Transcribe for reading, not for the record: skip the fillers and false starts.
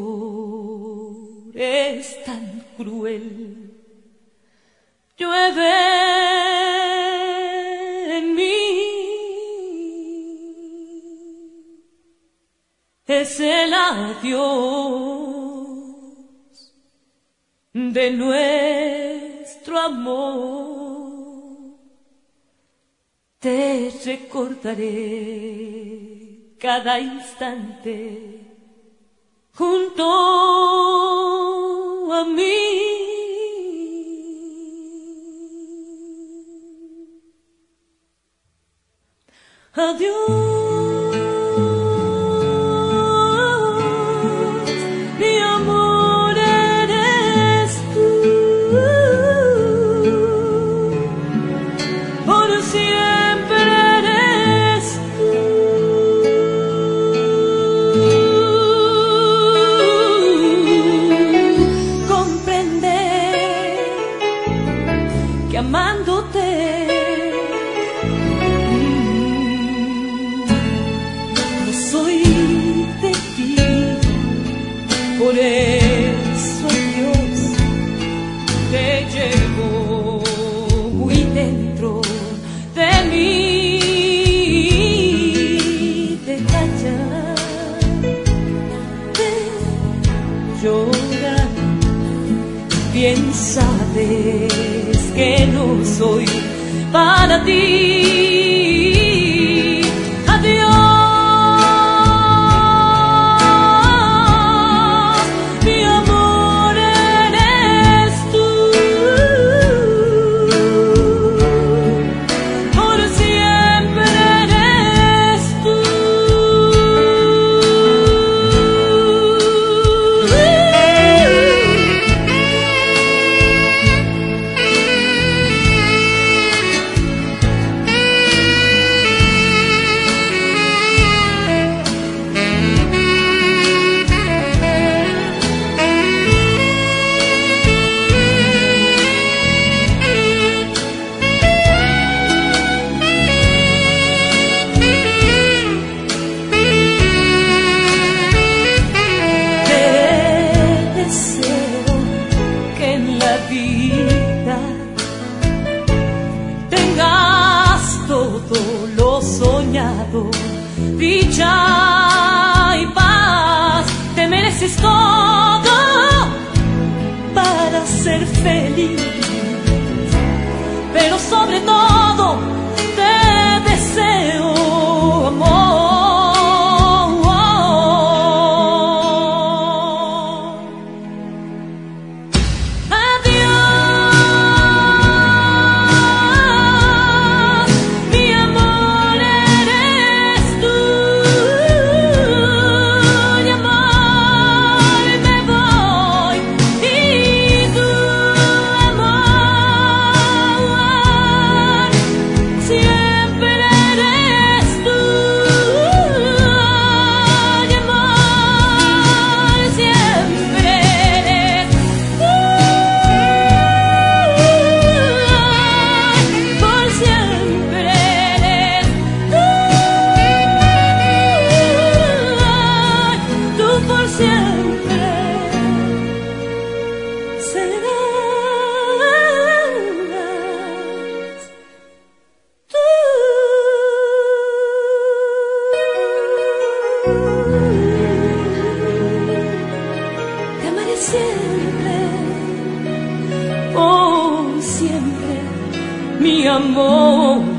amor es tan cruel. Llueve en mí, es el adiós de nuestro amor. Te recordaré cada instante junto a mí. Adiós, mi amor eres tú, por siempre eres tú. Comprender que amándote por eso Dios te llevo muy dentro de mí, de callar, de llorar. Bien sabes que no soy para ti. Adiós. Tengas todo lo soñado, dicha y paz, te mereces todo para ser feliz, pero sobre todo te deseo amor. Te amaré siempre, por siempre, mi amor.